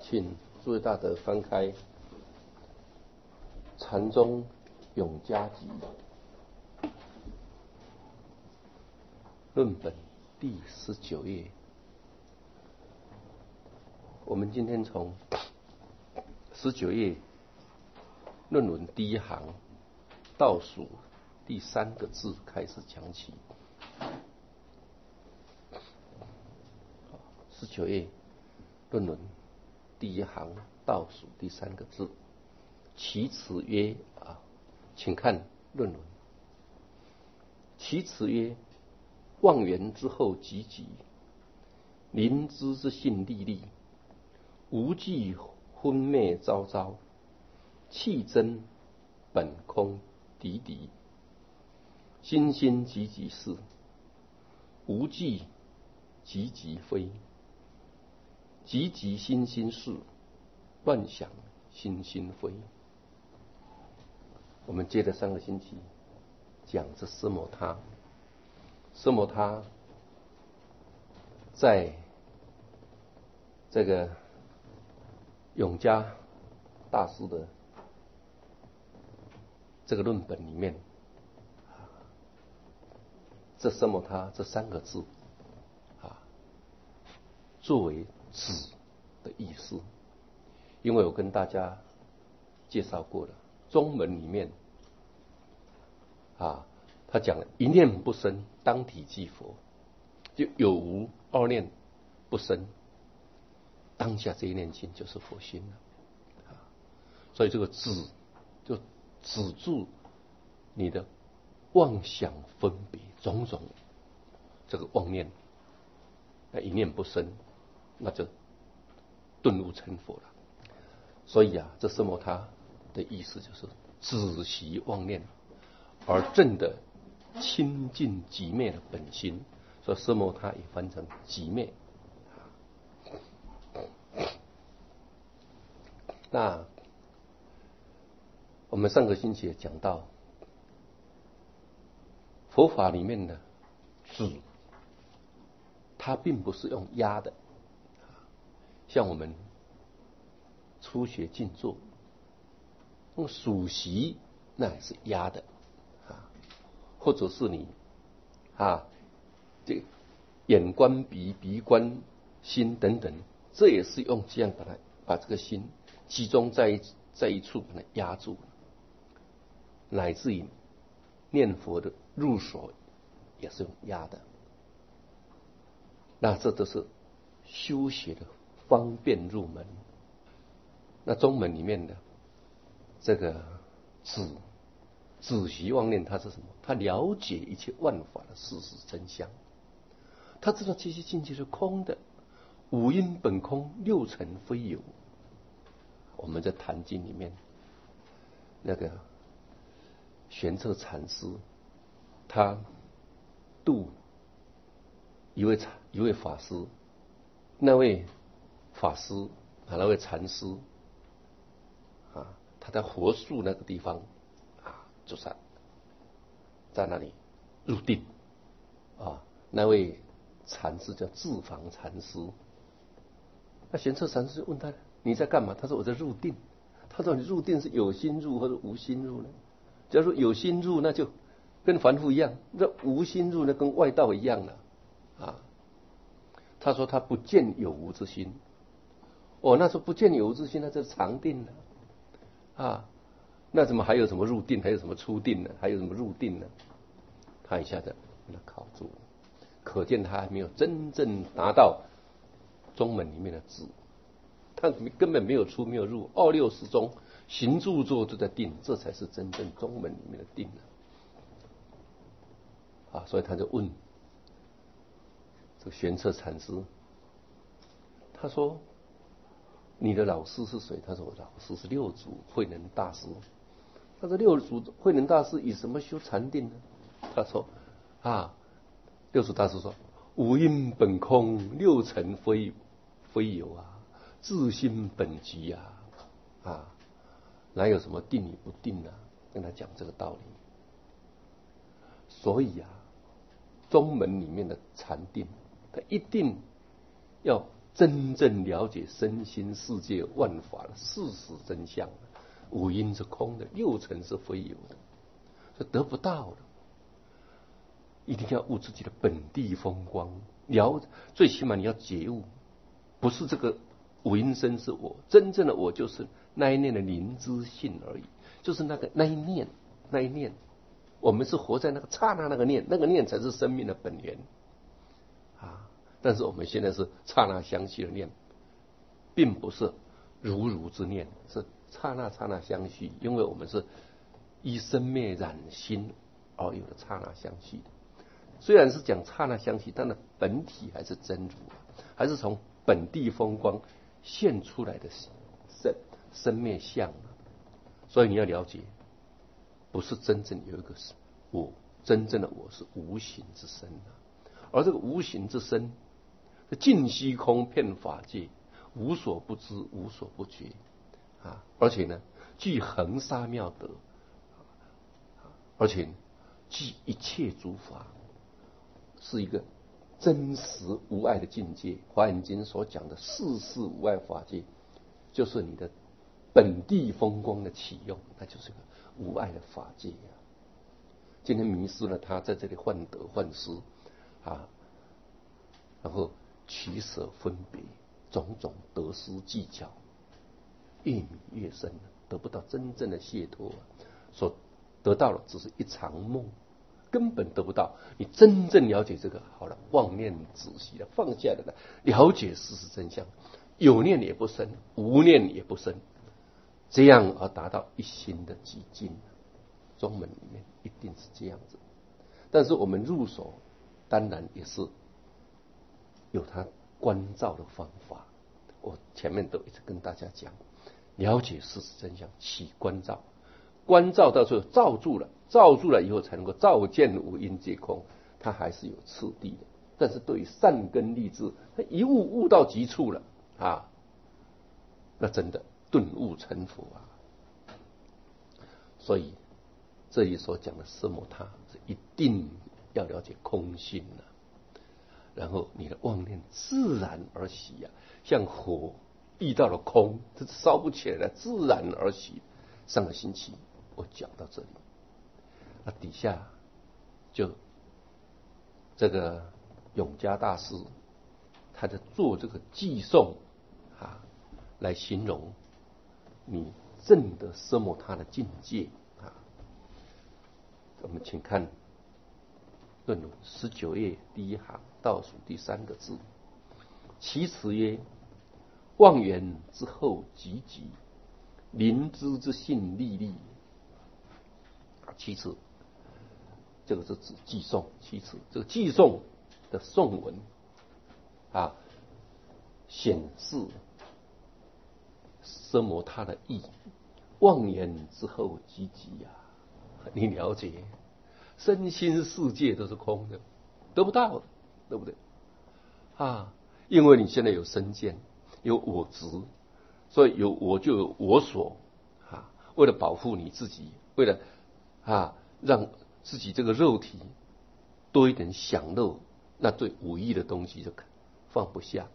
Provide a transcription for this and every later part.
请诸位大德翻开《禅宗永嘉集》论本第19页。我们今天从19页论文第一行倒数第3个字开始讲起。19页论文第一行倒数第3个字，其词曰请看论文。其词曰：望缘之后寂寂，灵知之性历历，无际昏昧昭昭，气真本空敌敌，心心寂寂是，无际寂寂非，寂寂心心是，乱想心心非。我们接着3个星期讲这奢摩他。奢摩他在这个永嘉大师的这个论本里面，这奢摩他这3个字作为止的意思。因为我跟大家介绍过了，中门里面他讲了一念不生，当体即佛，就有无二念不生，当下这一念心就是佛心了。所以这个止就止住你的妄想分别种种这个妄念，那一念不生，那就顿悟成佛了。所以这奢摩他的意思就是止息妄念，而证的清净寂灭的本心，所以奢摩他也翻成寂灭。那我们上个星期也讲到，佛法里面的止，它并不是用压的，像我们初学静坐用数息，那也是压的或者是你这眼观鼻，鼻观心等等，这也是用这样把这个心集中在一处，把它压住，乃至于念佛的入手也是用压的。那这都是修学的方便入门。那中门里面的这个止息妄念，它是什么？他了解一切万法的事实真相，他知道这些境界是空的，五阴本空，六尘非有。我们在《坛经》里面，那个玄彻禅师，他度一位法师，那位法师那位禅师他在活树那个地方就是在那里入定那位禅师叫智房禅师。那玄彻禅师问他：你在干嘛？他说：我在入定。他说：你入定是有心入或者无心入呢？假如说有心入，那就跟凡夫一样；那无心入呢，跟外道一样了他说他不见有无之心。那时候不见有无之心，那就是常定了那怎么还有什么入定，还有什么出定呢？还有什么入定呢？他一下子把他考住了，可见他还没有真正达到中门里面的止，他根本没有出，没有入，二六时中行住坐就在定，这才是真正中门里面的定所以他就问这个玄彻禅师，他说：你的老师是谁？他说：我老师是六祖慧能大师。他说：六祖慧能大师以什么修禅定呢？他说六祖大师说：五阴本空，六尘非有自心本寂哪有什么定与不定跟他讲这个道理。所以中门里面的禅定，他一定要真正了解身心世界万法的事实真相，五阴是空的，六尘是非有的，是得不到的。一定要悟自己的本地风光，最起码你要觉悟，不是这个五阴身是我，真正的我就是那一念的灵知性而已，就是那一念，我们是活在那个刹那那个念才是生命的本源啊！但是我们现在是刹那相续的念，并不是如之念，是刹那相续，因为我们是依生灭染心而有的刹那相续的。虽然是讲刹那相续，但的本体还是真如，还是从本地风光现出来的生灭相。所以你要了解，不是真正有一个我，真正的我是无形之身，而这个无形之身，尽虚空遍法界，无所不知，无所不觉啊！而且呢，具恒沙妙德，而且具一切诸法。是一个真实无碍的境界。华严经所讲的世事无碍法界，就是你的本地风光的启用，那就是个无碍的法界啊。今天迷失了他，在这里患得患失啊，然后取舍分别，种种得失计较，越迷越深，得不到真正的解脱，所得到的只是一场梦。根本得不到。你真正了解这个，好了，妄念止息了，放下了，了解事实真相，有念也不生，无念也不生，这样而达到一心的寂静。宗门里面一定是这样子。但是我们入手，当然也是有它关照的方法。我前面都一直跟大家讲，了解事实真相，起关照。关照到最后罩住了以后才能够照见五阴皆空，它还是有次第的。但是对于善根立志，他一悟到极处了啊，那真的顿悟成佛啊。所以这里所讲的奢摩他是一定要了解空性了，然后你的妄念自然而息啊，像火遇到了空，它烧不起来了，自然而息。上个星期我讲到这里，那底下就这个永嘉大师，他在做这个偈颂啊，来形容你证得奢摩他的境界啊。我们请看论文19页第一行倒数第3个字，其词曰：妄缘之后寂寂，灵知之性历历。其次，这个是指偈颂。其次，这个偈颂的颂文啊，显示奢摩他的意。妄言之后寂寂啊，你了解，身心世界都是空的，得不到的，对不对啊？因为你现在有身见，有我执，所以有我就有我所啊。为了保护你自己，为了让自己这个肉体多一点享乐，那对无益的东西就放不下。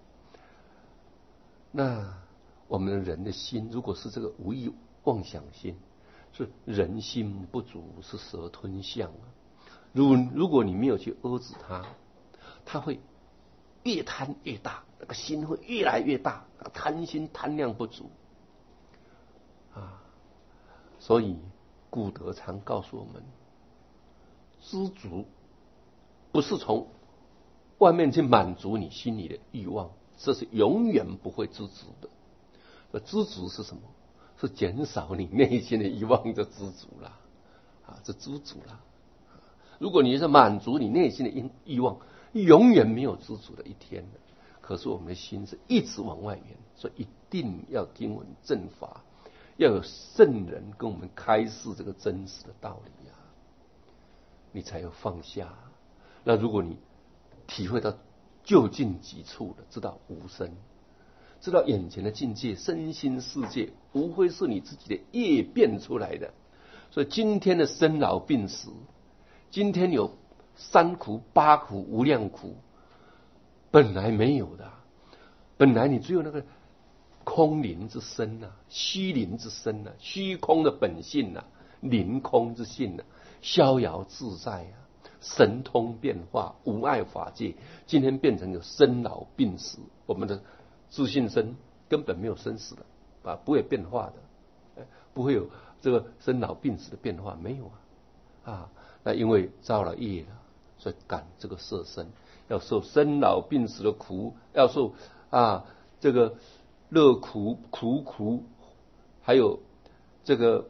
那我们人的心，如果是这个无益妄想心，是人心不足，是蛇吞象啊。如果你没有去遏制它，它会越贪越大，那个心会越来越大，贪心贪量不足啊。所以古德常告诉我们，知足不是从外面去满足你心里的欲望，这是永远不会知足的。知足是什么？是减少你内心的欲望，就知足了啊，这知足了。如果你是满足你内心的欲望，永远没有知足的一天的。可是我们的心是一直往外圆，所以一定要听闻正法，要有圣人跟我们开示这个真实的道理啊，你才有放下。那如果你体会到究竟极处了，知道无生，知道眼前的境界身心世界无非是你自己的业变出来的。所以今天的生老病死，今天有3苦8苦无量苦，本来没有的， 本来你只有那个空灵之身啊，虚灵之身啊，虚空的本性啊，灵空之性啊，逍遥自在啊，神通变化，无碍法界。今天变成有生老病死，我们的自信身根本没有生死的不会变化的，不会有这个生老病死的变化，没有那因为造了业了，所以感这个色身，要受生老病死的苦，要受这个乐苦苦，还有这个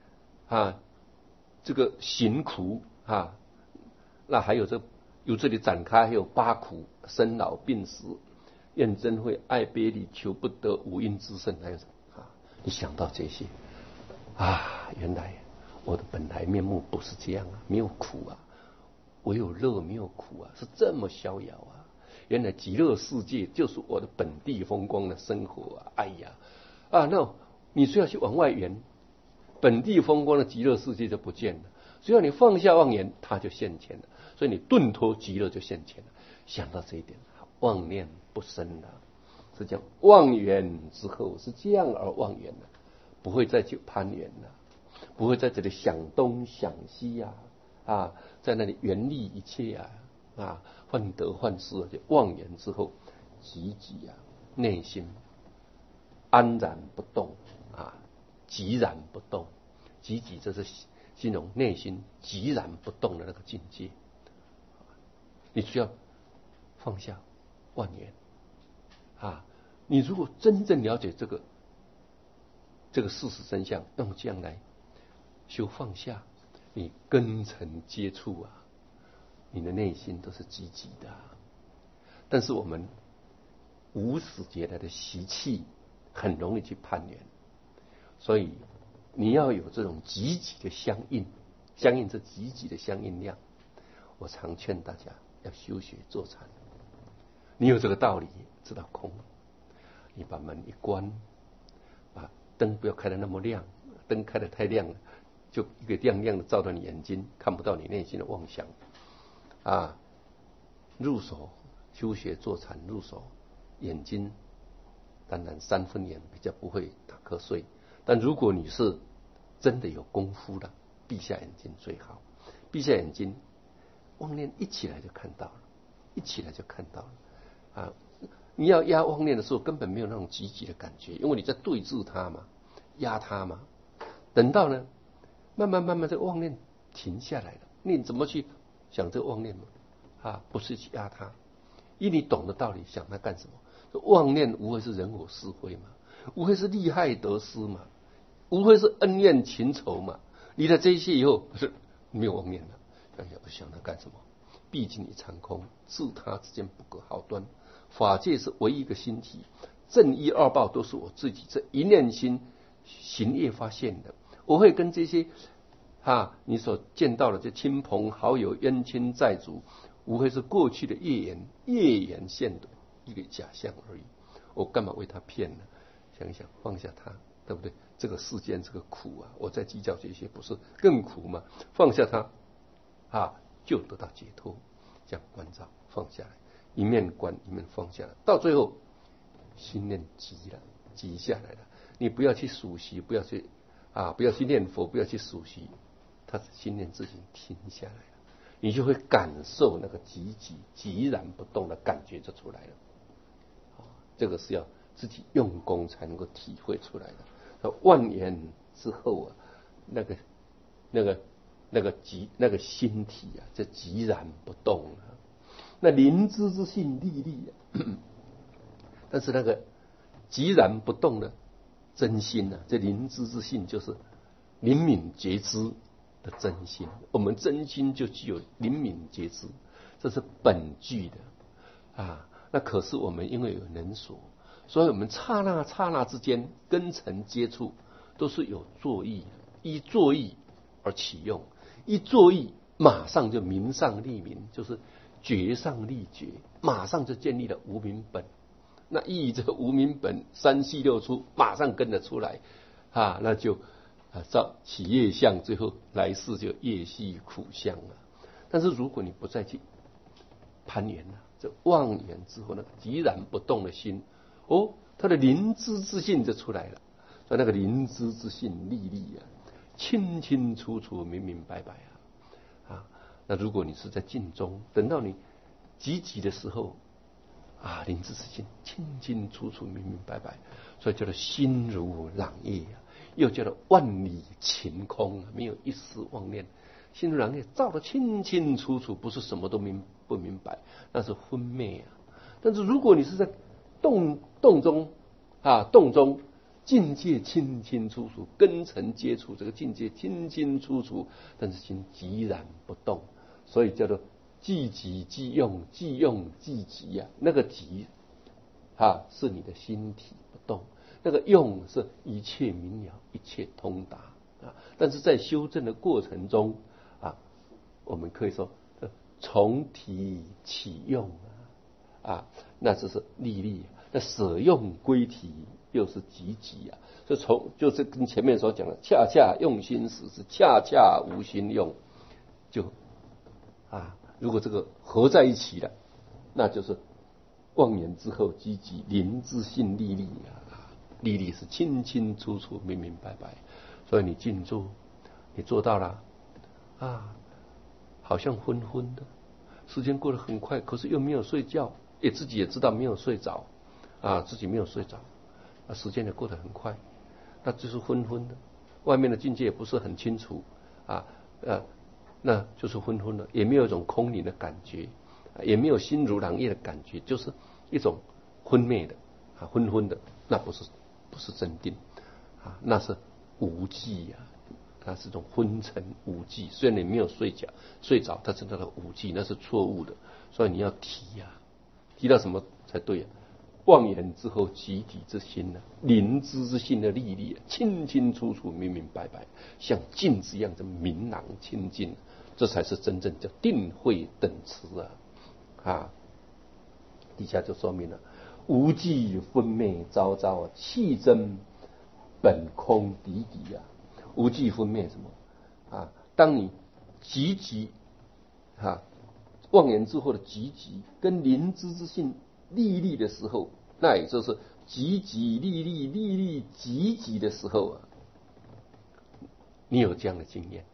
这个行苦那还有由这里展开，还有八苦：生老病死、怨憎会、爱别离、求不得、五阴之盛，还有什么你想到这些原来我的本来面目不是这样没有苦唯有乐，没有苦是这么逍遥原来极乐世界就是我的本地风光的生活哎呀那你需要去往外圆，本地风光的极乐世界就不见了。只要你放下妄言，它就现前了。所以你顿脱极乐就现前了。想到这一点，妄念不生了，是讲妄缘之后是这样而妄缘了，不会再去攀缘了，不会在这里想东想西在那里缘利一切患得患失就妄言之后，寂内心安然不动寂然不动，寂这是形容内心寂然不动的那个境界。你需要放下妄言你如果真正了解这个事实真相，用这样来修放下，你根尘接触你的内心都是积极的但是我们无始劫来的习气很容易去攀缘，所以你要有这种积极的相应这积极的相应量。我常劝大家要修学坐禅，你有这个道理，知道空，你把门一关，把灯不要开得那么亮，灯开得太亮了，就一个亮亮的照到你眼睛，看不到你内心的妄想入手修学坐禅，入手眼睛当然3分眼比较不会打瞌睡，但如果你是真的有功夫的，闭下眼睛最好。闭下眼睛，妄念一起来就看到了你要压妄念的时候根本没有那种积极的感觉，因为你在对峙它嘛，压它嘛。等到呢慢慢这个妄念停下来了，你怎么去想这个妄念嘛不是去压它，因你懂的道理，想它干什么？妄念无非是人我是非嘛，无非是利害得失嘛，无非是恩怨情仇嘛。离了这些以后，不是没有妄念了，不想它干什么？毕竟你残空，自他之间不可好端。法界是唯一一个心体，正一二报都是我自己这一念心行业发现的。我会跟这些你所见到的这亲朋好友、冤亲债主，无非是过去的业缘现的一个假象而已。我干嘛为他骗呢？想一想，放下他，对不对？这个世间这个苦我在计较这些，不是更苦吗？放下他就得到解脱。这样关照放下来，一面观一面放下来，到最后心念急下来了。你不要去数息，不要去念佛，不要去数息，他心念自己停下来了，你就会感受那个寂然不动的感觉就出来了。这个是要自己用功才能够体会出来的。万缘之后那个心体这寂然不动那灵知之性历历但是那个寂然不动的真心这灵知之性就是灵敏觉知的真心。我们真心就具有灵敏觉知，这是本具的那可是我们因为有能所，所以我们刹那之间跟尘接触都是有作意，依作意而起用，一作意马上就明上立明，就是觉上立觉，马上就建立了无明本。那依这个无明本三系六出马上跟得出来那就造起业相，最后来世就业系苦相了。但是如果你不再去攀缘这妄缘之后，那个寂然不动的心哦，他的灵知之性就出来了。所以那个灵知之性历历啊，清清楚楚、明明白白啊。那如果你是在静中，等到你积极的时候啊，灵知之性清清楚楚、明明白白，所以叫做心如朗夜啊，又叫做万里晴空，没有一丝妄念。心如朗夜，照得清清楚楚，不是什么都不明白，那是昏昧啊。但是如果你是在动中境界清清楚楚，根尘接触这个境界清清楚楚，但是心寂然不动，所以叫做即即即用，即用即即啊。那个即是你的心体不动，那个用是一切明了，一切通达啊。但是在修正的过程中啊，我们可以说从体起用啊，那就是历历。那舍用归体又是积极啊，就是跟前面所讲的，恰恰用心时是恰恰无心用，就如果这个合在一起了，那就是妄言之后积极，灵之性历历啊，历历是清清楚楚、明明白白。所以你静坐，你做到了啊，好像昏昏的，时间过得很快，可是又没有睡觉，自己也知道没有睡着啊，自己没有睡着啊，时间也过得很快，那就是昏昏的，外面的境界也不是很清楚啊，那就是昏昏的，也没有一种空灵的感觉，也没有心如朗夜的感觉，就是一种昏昧的昏昏的，那不是真定啊，那是无记啊，它是种昏沉无记。虽然你没有睡着，它是那个无记，那是错误的。所以你要提提到什么才对妄言之后，集体之心灵知之心的历历清清楚楚、明明白白，像镜子一样的明朗清净，这才是真正叫定慧等持底下就说明了无记分昧昭昭气真本空底底无记分昧什么当你积极妄言之后的积极跟灵知之性历历的时候，那也就是积极历历历历积极的时候你有这样的经验，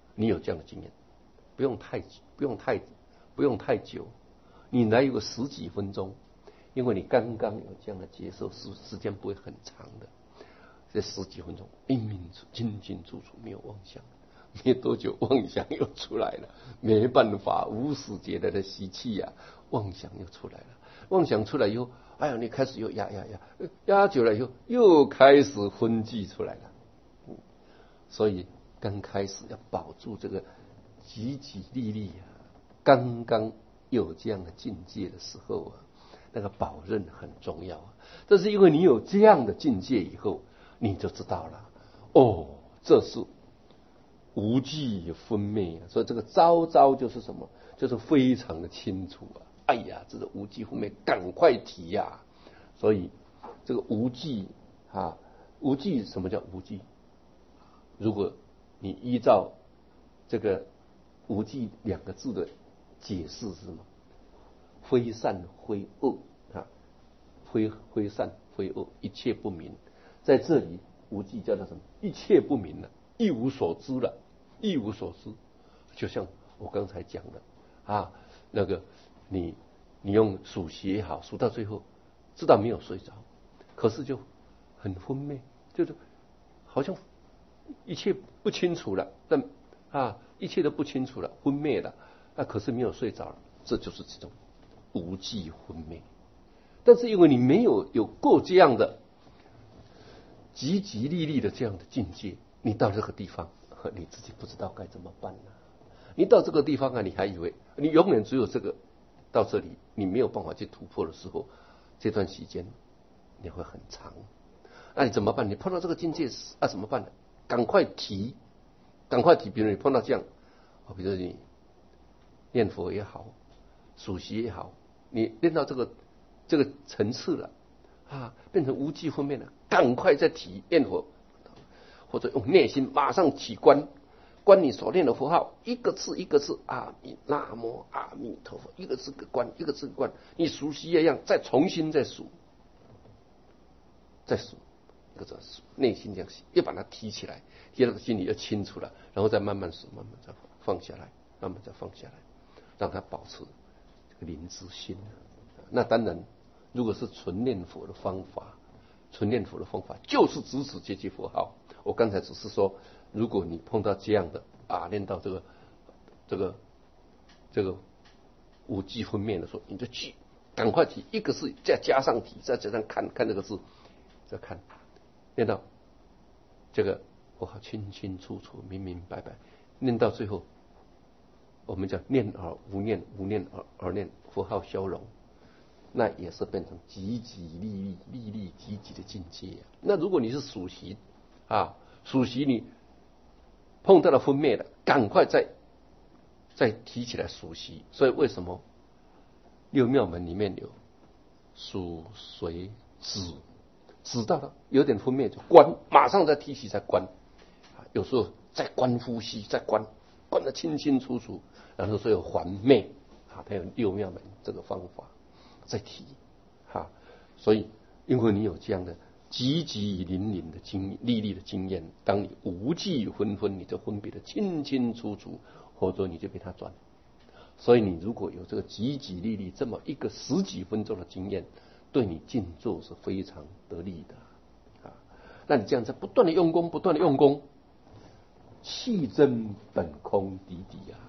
不用太久，你来有个10几分钟，因为你刚刚有这样的接受，时间不会很长的，这10几分钟清清楚楚，没有妄想，没多久妄想又出来了，没办法，无始劫来的习气妄想又出来了，妄想出来以后，你开始又压久了以后，又开始昏寂出来了。所以刚开始要保住这个积极历历刚刚有这样的境界的时候那个保任很重要但是因为你有这样的境界以后，你就知道了，这是无记分昧所以这个昭昭就是什么？就是非常的清楚这个无记分昧，赶快提所以这个无记无记什么叫无记？如果你依照这个无记2个字的解释是什么？非善非恶非善非恶，一切不明。在这里无记叫做什么？一切不明了，一无所知了，一无所知。就像我刚才讲的那个你用数息也好，数到最后知道没有睡着，可是就很昏昧，就是好像一切不清楚了，但一切都不清楚了，昏昧了，可是没有睡着了，这就是这种无记昏昧。但是因为你没有过这样的积极历历的这样的境界，你到这个地方，你自己不知道该怎么办你到这个地方你还以为你永远只有这个，到这里你没有办法去突破的时候，这段时间你会很长。那你怎么办？你碰到这个境界怎么办呢？赶快提。比如你碰到这样，比如你念佛也好，数息也好，你练到这个层次了变成无记分辨了，赶快再提念佛，或者用内心马上起观你所念的佛号，一个字一个字南无阿弥陀佛，一个字个观，一个字个观，你熟悉一样，再重新再数再数，这个内心这样要把它提起来，提到心里要清楚了，然后再慢慢数，慢慢再放下来，慢慢再放下来，让它保持这个灵之心。那当然，如果是纯念佛的方法，就是只此这句佛号。我刚才只是说，如果你碰到这样的念到这个五际分灭的时候，你就去赶快提，一个是再加上提，再加上看这个字，再看，念到这个佛号清清楚楚、明明白白，念到最后，我们叫念而无念，无念而念，佛号消融，那也是变成积极利利积极的境界。那如果你是属习属习你碰到了分灭了，赶快再提起来属习。所以为什么六妙门里面有属随止到了有点分灭就观，马上再提起再观，有时候再观呼吸，再观得清清楚楚，然后所以有还灭它有六妙门这个方法再提所以因为你有这样的积极凛凛的历历的经验，当你无际纷纷，你就分别的清清楚楚，或者你就被它转。所以你如果有这个积极历历这么一个10几分钟的经验，对你静坐是非常得力的那你这样在不断的用功，气真本空底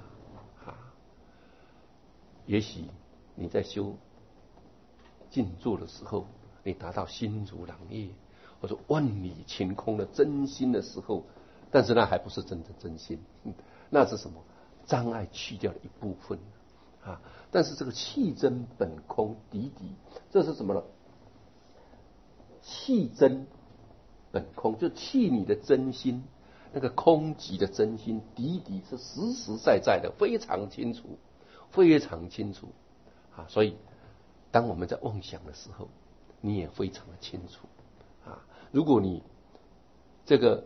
也许你在修静坐的时候，你达到心如朗月或者万里晴空的真心的时候，但是那还不是真正真心，那是什么？障碍去掉了一部分但是这个气真本空底，这是什么呢？气真本空，就气你的真心，那个空寂的真心，底是实实在在的，非常清楚所以当我们在妄想的时候，你也非常的清楚如果你这个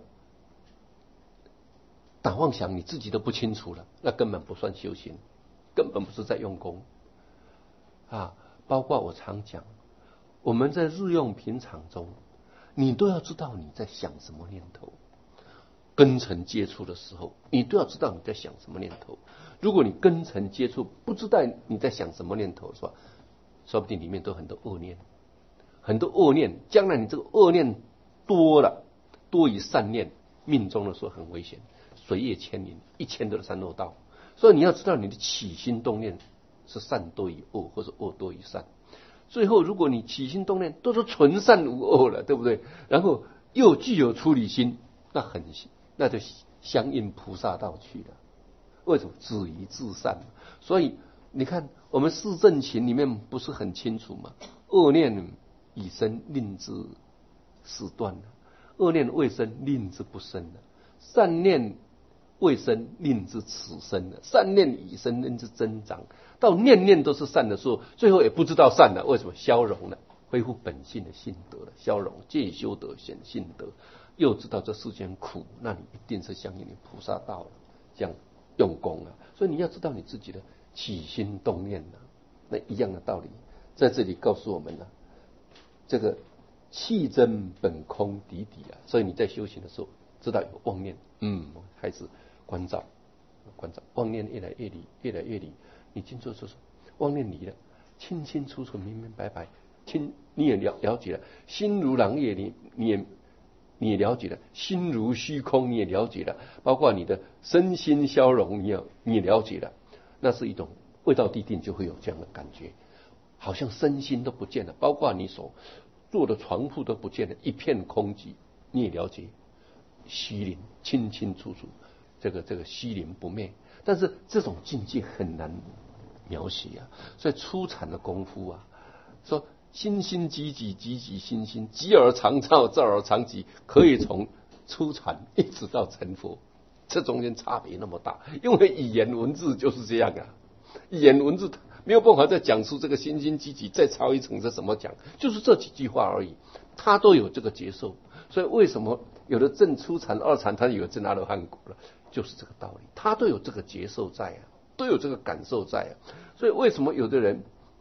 打妄想你自己都不清楚了，那根本不算修行，根本不是在用功包括我常讲，我们在日用平常中，你都要知道你在想什么念头。根尘接触的时候，你都要知道你在想什么念头。如果你根尘接触不知道你在想什么念头，说不定里面都很多恶念，将来你这个恶念多于善念，命中的时候很危险，水月千里，1000多的三恶道。所以你要知道你的起心动念是善多于恶，或是恶多于善。最后如果你起心动念都是纯善无恶了，对不对？然后又具有出离心，那就相应菩萨道去了。为什么？止于至善。所以你看我们四正勤里面不是很清楚吗？恶念已生，令之始断了；恶念未生，令之不生了；善念未生，令之此生了；善念已生，令之增长。到念念都是善的时候，最后也不知道善了。为什么？消融了，恢复本性的性德了。消融，戒修德显性德，又知道这世间苦，那你一定是相应你菩萨道了。这样用功所以你要知道你自己的起心动念那一样的道理，在这里告诉我们这个气真本空底所以你在修行的时候，知道有妄念，开始关照，妄念越来越离，你静坐就是妄念离了，清清楚楚，明明白白，你也了解了，心如朗月，你也了解了，心如虚空，你也了解了，包括你的身心消融，你也了解了，那是一种未到地定就会有这样的感觉，好像身心都不见了，包括你所坐的床铺都不见了，一片空寂，你也了解虚灵清清楚楚，这个虚灵不灭。但是这种境界很难描写所以初禅的功夫说心心积极，积极心心，积而常照，照而常积，可以从初禅一直到成佛，这中间差别那么大，因为语言文字就是这样语言文字没有办法再讲出这个心心积极再超一层是怎么讲，就是这几句话而已，它都有这个接受。所以为什么有的证初禅二禅它有证阿罗汉果了，就是这个道理，它都有这个接受在都有这个感受在所以为什么有的人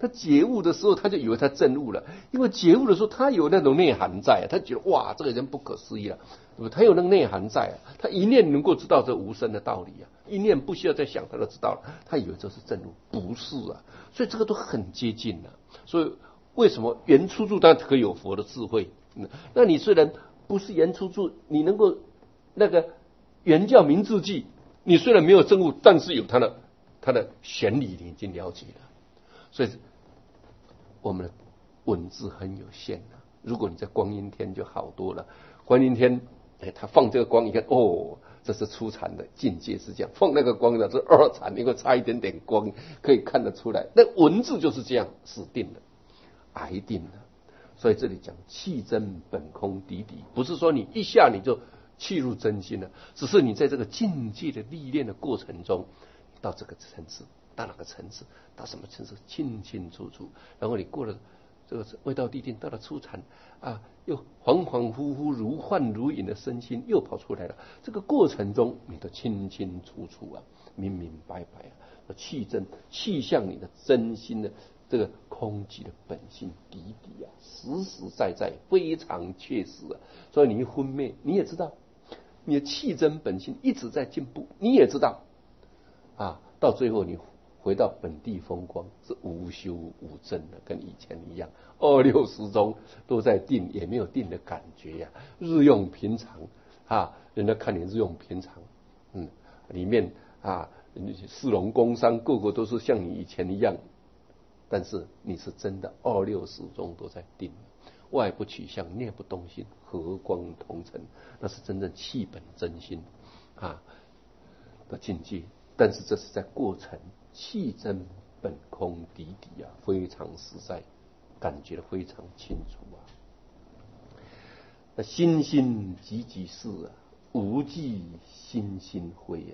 他觉悟的时候，他就以为他证悟了，因为觉悟的时候，他有那种内涵在，他觉得哇，这个人不可思议了，对不？他有那个内涵在，他一念能够知道这无生的道理啊，一念不需要再想，他都知道了，他以为这是证悟，不是啊，所以这个都很接近了。所以为什么原初住它可以有佛的智慧？那你虽然不是原初住，你能够那个原教明智记，你虽然没有证悟，但是有它的玄理你已经了解了。所以我们的文字很有限啊。如果你在光阴天就好多了，光阴天，他放这个光，你看哦，这是初禅的境界是这样；放那个光呢，是二禅，因为差一点点光可以看得出来。那文字就是这样死定了，挨定了。所以这里讲气真本空底底，不是说你一下你就契入真心了，只是你在这个境界的历练的过程中，到这个层次。到哪个层次，到什么层次，清清楚楚。然后你过了这个未到地定，到了初禅啊，又恍恍惚惚、如幻如影的身心又跑出来了。这个过程中，你都清清楚楚啊，明明白白啊，气真气向你的真心的这个空寂的本性底底啊，实实在在，非常确实啊。所以你一昏昧，你也知道，你的气真本性一直在进步，你也知道啊，到最后你回到本地风光，是无修无证的，跟以前一样，26中都在定，也没有定的感觉呀，日用平常啊，人家看你日用平常，里面啊，士农工商个个都是像你以前一样，但是你是真的26中都在定，外不取相，内不动心，和光同尘，那是真正气本真心啊的境界。但是这是在过程，气真本空底底啊，非常实在，感觉得非常清楚啊。那心心即即是啊，无际心心灰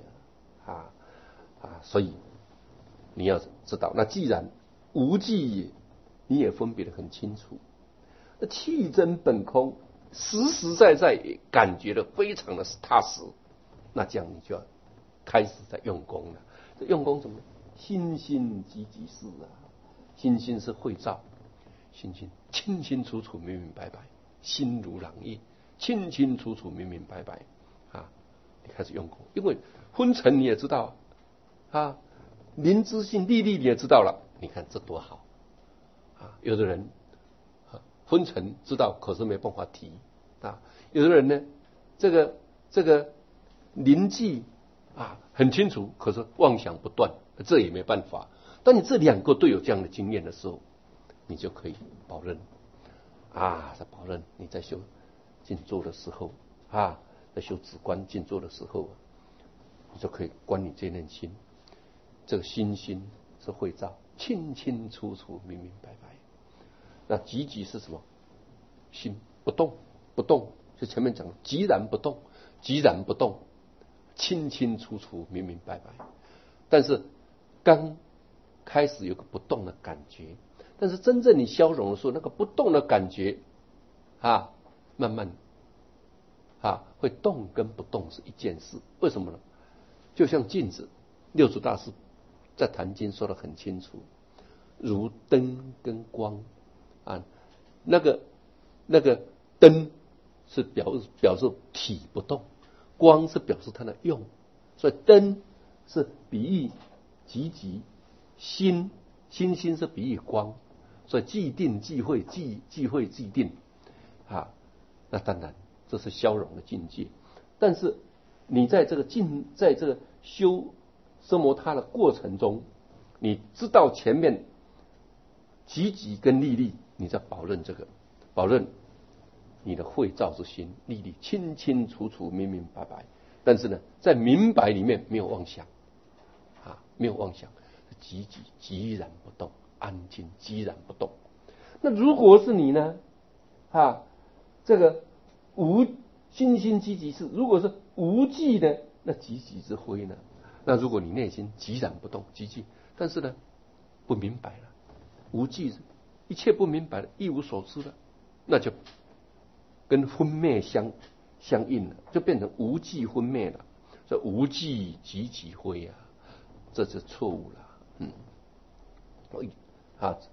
所以你要知道，那既然无际，你也分别得很清楚。那气真本空，实实在在感觉得非常的踏实，那这样你就要开始在用功了。这用功怎么？心心即即是啊，心心是会照，心心清清楚楚、明明白白，心如朗月，清清楚楚、明明白白啊！你开始用功，因为昏沉你也知道啊，灵知性历历你也知道了，你看这多好啊！有的人昏沉知道，可是没办法提啊；有的人呢，这个灵记很清楚，可是妄想不断，这也没办法。当你这两个都有这样的经验的时候，你就可以保证在保证你在修静坐的时候在修止观静坐的时候，你就可以观你这念心，这个心是会照，清清楚楚、明明白白。那寂寂是什么？心不动，不动，就前面讲的寂然不动，寂然不动，清清楚楚、明明白白。但是刚开始有个不动的感觉，但是真正你消融的时候，那个不动的感觉慢慢会动跟不动是一件事。为什么呢？就像镜子，六祖大师在谈经说得很清楚，如灯跟光那个灯是表示体不动，光是表示它的用，所以灯是比喻寂寂，心是比喻光，所以既定既会，既会既定那当然这是消融的境界。但是你在这个修奢摩他的过程中，你知道前面寂寂跟历历，你在保证这个，保证你的会照之心，历历清清楚楚、明明白白。但是呢，在明白里面没有妄想没有妄想，寂寂寂然不动，安静寂然不动。那如果是你呢这个无心心寂寂是，如果是无寂的，那寂寂之灰呢？那如果你内心寂然不动，寂寂，但是呢不明白了，无寂，一切不明白了，一无所知了，那就跟昏昧相应了，就变成无寂昏昧了。这无寂寂寂灰这是错误了。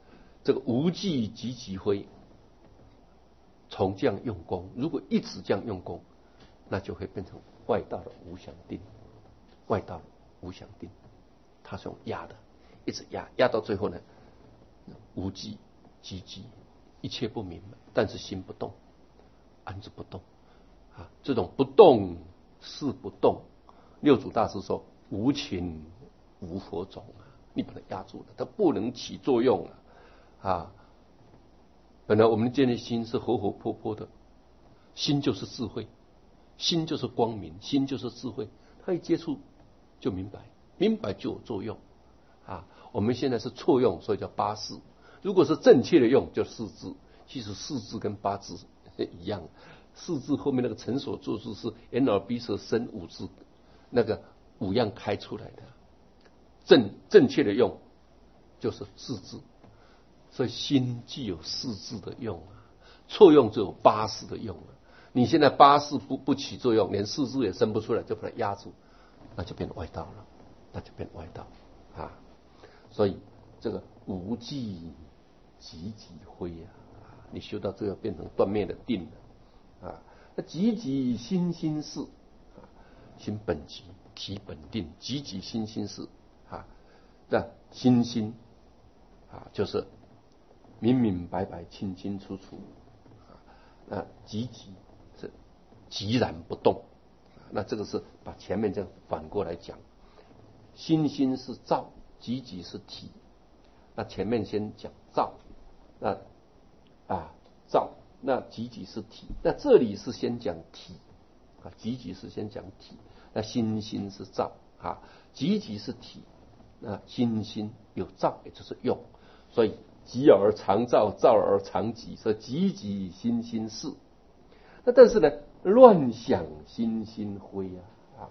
这个无忌积极辉，从这样用功，如果一直这样用功，那就会变成外道的无想定。外道的无想定，它是用压的，一直压到最后呢，无忌积极，一切不明，但是心不动，安住不动啊，这种不动是不动。六祖大师说：“无情无佛种啊，你把它压住了，它不能起作用啊。本来我们见的心是活活泼泼的，心就是智慧，心就是光明，心就是智慧。它一接触就明白，明白就有作用啊。我们现在是错用，所以叫八识。如果是正确的用，就四字。其实四字跟八字一样，四字后面那个成所作字是眼耳鼻舌身五字，那个五样开出来的。正确的用就是四字。所以心既有四字的用啊，错用就有八识的用啊。你现在八识不起作用，连四字也生不出来，就把它压住，那就变外道了，那就变外道啊。所以这个无忌积极辉啊，你修到这个变成断灭的定了啊。那积极心心事啊，心本极，体本定，积极心心事啊。那心心啊，就是明明白白、清清楚楚啊。那积极是寂然不动，那这个是把前面这样反过来讲，心心是造，积极是体。那前面先讲造，那造，那积极是体。那这里是先讲体啊，积极是先讲体。那心心是造啊，积极是体。那心心有造，也就是用，所以极而常造，造而常极，所以积极心心事。那但是呢，乱想心心灰啊，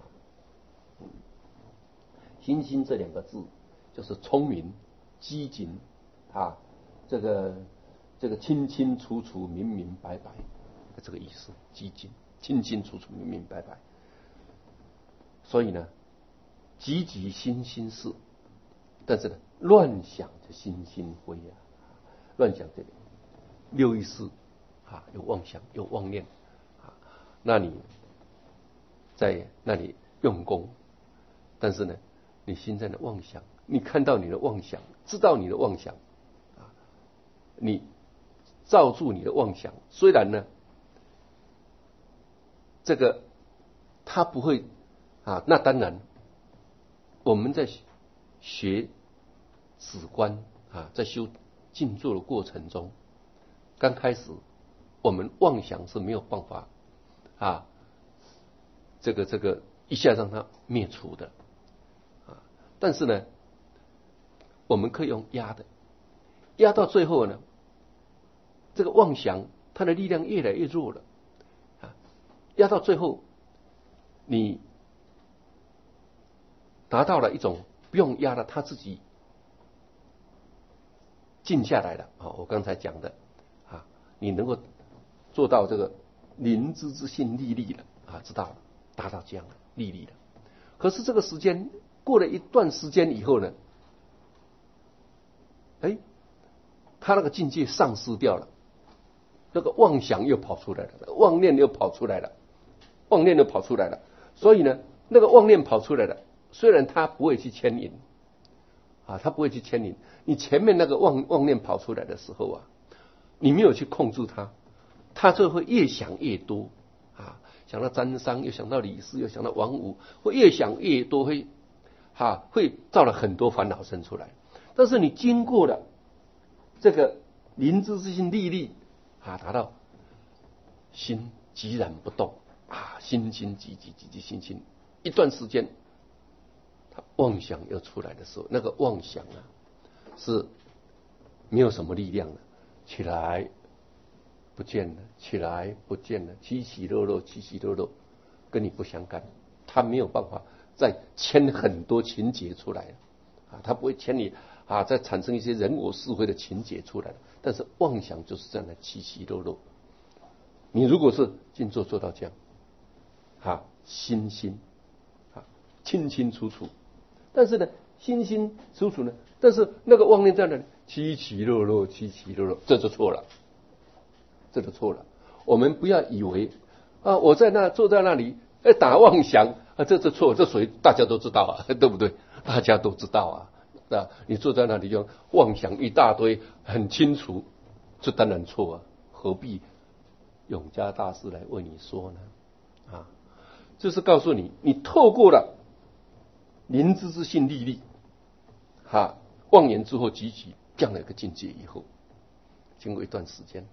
心心这两个字就是聪明、机警啊，这个清清楚楚、明明白白的这个意思，机警、清清楚楚、明明白白。所以呢，积极心心事，但是呢，乱想的心心灰啊，乱想这里六意识啊，有妄想，有妄念啊，那你在那里用功，但是呢，你心在那妄想，你看到你的妄想，知道你的妄想啊，你罩住你的妄想，虽然呢，这个他不会啊，那当然我们在学止观啊，在修静坐的过程中，刚开始我们妄想是没有办法啊，这个一下让它灭除的啊，但是呢，我们可以用压的，压到最后呢，这个妄想它的力量越来越弱了啊，压到最后，你达到了一种不用压了，它自己静下来了啊！我刚才讲的啊，你能够做到这个灵知之性历历了啊，知道了，达到这样的历历了。可是这个时间过了一段时间以后呢，他那个境界丧失掉了，那个妄想又跑出来了，妄念又跑出来了，妄念又跑出来了。所以呢，那个妄念跑出来了，虽然他不会去牵引啊，他不会去牵引。你前面那个妄念跑出来的时候啊，你没有去控制它，它就会越想越多啊，想到张商，又想到李斯，又想到王武，会越想越多，会造了很多烦恼生出来。但是你经过了这个灵知之性历历啊，达到心寂然不动啊，心心寂心心，一段时间，他妄想又出来的时候，那个妄想啊是没有什么力量的，起来不见了，起来不见了，起起落落，起起落落，跟你不相干，他没有办法再牵很多情节出来啊，他不会牵你啊，再产生一些人我是非的情节出来了。但是妄想就是这样的起起落落。你如果是静坐做到这样，心心清清楚楚，但是呢，清清楚楚呢，但是那个妄念在那里起起落落，起起落落，这就错了，这就错了。我们不要以为啊，我在那坐在那里，打妄想啊，这错，这谁大家都知道啊，对不对？大家都知道啊，你坐在那里就妄想一大堆，很清楚，这当然错啊，何必永嘉大师来为你说呢？啊，就是告诉你，你透过了灵知之性历历，妄言之后集集这样的一个境界以后，经过一段时间，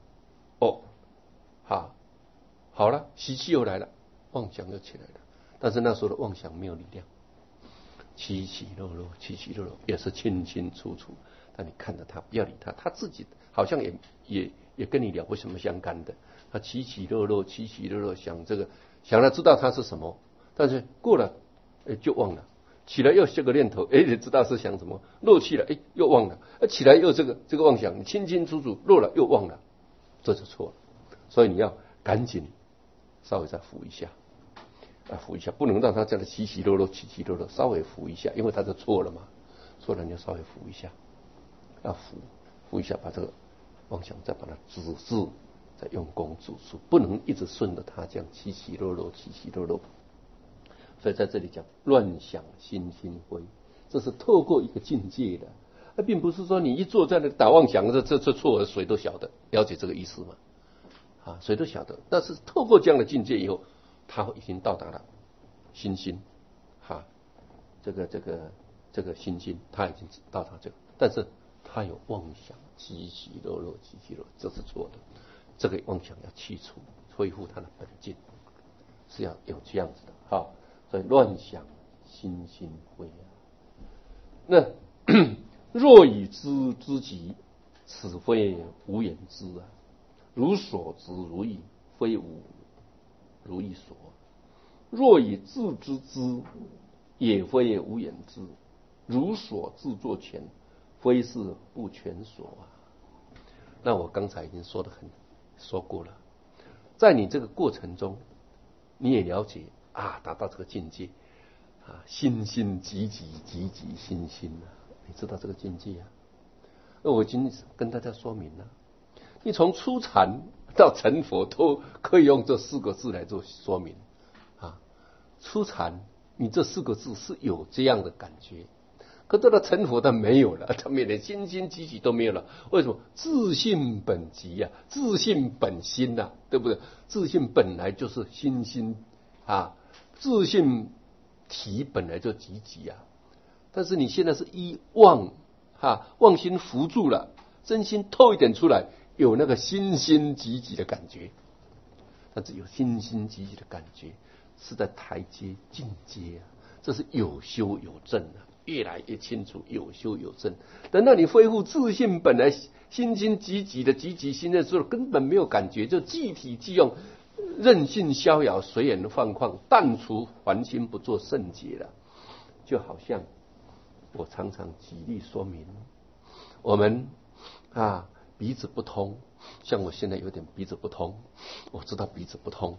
好了，习气又来了，妄想又起来了，但是那时候的妄想没有力量，起起落落，起起落落，也是清清楚楚。但你看着他，不要理他，他自己好像也跟你了不什么相干的。他起起落落，起起落落，想这个，想了知道它是什么，但是过了，就忘了。起来又这个念头，你知道是想什么，落去了，又忘了。起来又这个妄想，你清清楚楚，落了又忘了，这就错了。所以你要赶紧稍微再扶一下，扶一下，不能让他这样起起落落，起起落落，稍微扶一下，因为他就错了嘛，错了你就稍微扶一下，要扶一下，把这个妄想再把它止住，再用功止住，不能一直顺着他这样起起落落，起起落落。所以在这里讲乱想心心灰，这是透过一个境界的，并不是说你一坐在那打妄想，这错了，谁都晓得，了解这个意思吗？谁都晓得。但是透过这样的境界以后，他已经到达了心心，这个心心，他已经到达这个，但是他有妄想，起起落落，起起落落，这是错的。这个妄想要去除，恢复他的本境，是要有这样子的。所以乱想心心灰那若以知之极，此非无言之如所知如意，非无如意所。若以自知之，也非无言之，如所自作全，非是不全所那我刚才已经说过了，在你这个过程中，你也了解达到这个境界心心急急急急心心你知道这个境界那我已经跟大家说明了，你从初禅到成佛都可以用这4个字来做说明初禅你这4个字是有这样的感觉，可到了成佛他没有了，他连心心急急都没有了。为什么？自信本极自信本心对不对？自信本来就是心心自信体本来就急急但是你现在是依妄妄心扶住了，真心透一点出来，有那个心心急急的感觉，但是有心心急急的感觉是在台阶进阶这是有修有证越来越清楚，有修有证。等到你恢复自信本来心心急急的急急心的时候，根本没有感觉，就即体即用，任性逍遥，随缘放旷，但除凡心，不做圣洁了。就好像我常常举例说明，我们鼻子不通，像我现在有点鼻子不通，我知道鼻子不通，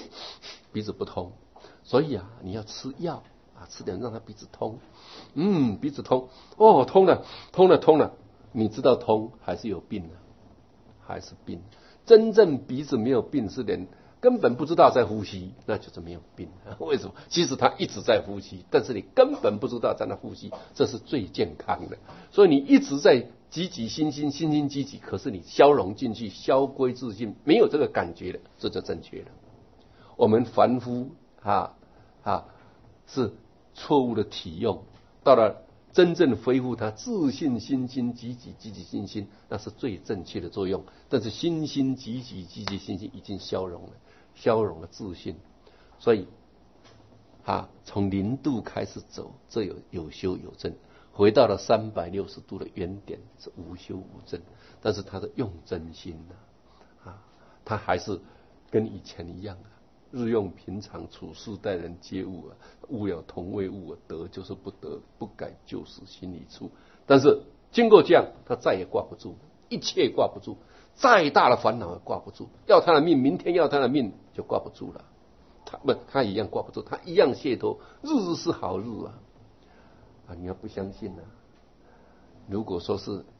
所以你要吃药吃点让他鼻子通，鼻子通，通了，你知道通还是有病还是病。真正鼻子没有病是连根本不知道在呼吸，那就是没有病为什么？其实他一直在呼吸，但是你根本不知道在那呼吸，这是最健康的。所以你一直在积极心心积极，可是你消融进去，消归自信，没有这个感觉了，这就正确了。我们凡夫是错误的体用，到了真正恢复他自信心心积极心心，那是最正确的作用。但是心心积极心心已经消融了自信，所以从0度开始走，这有修有证，回到了360度的原点，是无修无证。但是他的用真心他还是跟以前一样日用平常处事待人接物物有同位物得就是不得，不改就是心里处。但是经过这样，他再也挂不住，一切挂不住，再大的烦恼也挂不住。要他的命，明天要他的命就挂不住了。他一样挂不住，他一样解脱，日日是好日你要不相信如果说是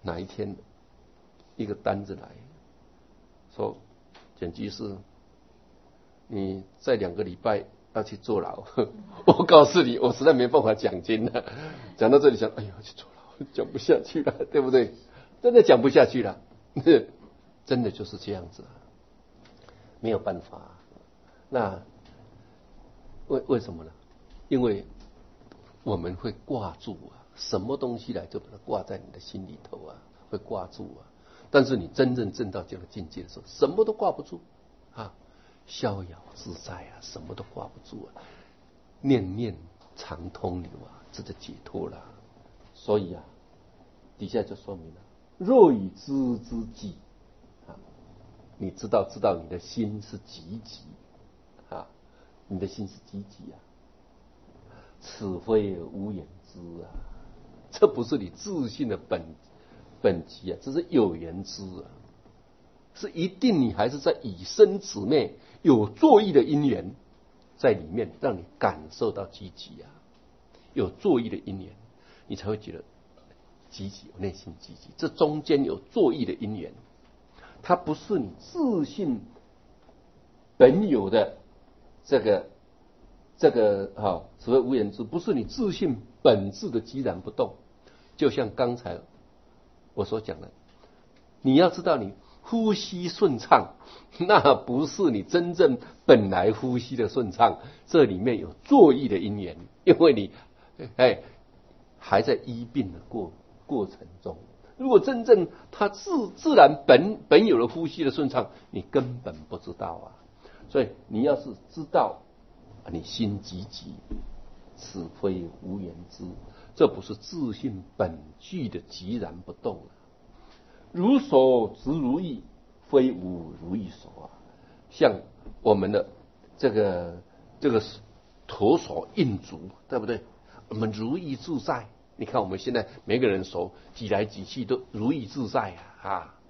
哪一天一个单子来说，简居士，你在2个礼拜要去坐牢。我告诉你，我实在没办法讲经了。讲到这里想，哎呀，去坐牢，讲不下去了，对不对？真的讲不下去了，真的就是这样子，没有办法。那为什么呢？因为我们会挂住啊，什么东西来就把它挂在你的心里头啊，会挂住啊。但是你真正证到这个境界的时候，什么都挂不住啊，逍遥自在啊，什么都挂不住啊，念念常通流啊，这就解脱了。所以啊，底下就说明了，若以知之极啊，你知道你的心是积极啊，你的心是积极啊，此非无言之啊，这不是你自信的本极啊，这是有言之啊，是一定你还是在以生姊妹有作意的因缘在里面，让你感受到积极啊，有作意的因缘，你才会觉得积极，内心积极。这中间有作意的因缘，它不是你自信本有的这个所谓无言之，不是你自信本质的寂然不动。就像刚才我所讲的，你要知道你呼吸顺畅，那不是你真正本来呼吸的顺畅，这里面有作意的因缘，因为你还在医病的过程中。如果真正它自然本有的呼吸的顺畅，你根本不知道啊。所以你要是知道你心积极，此非无言之，这不是自信本具的寂然不动啊。如所执如意，非无如意所啊。像我们的这个陀所印足，对不对？我们如意自在。你看我们现在每个人手挤来挤去都如意自在啊。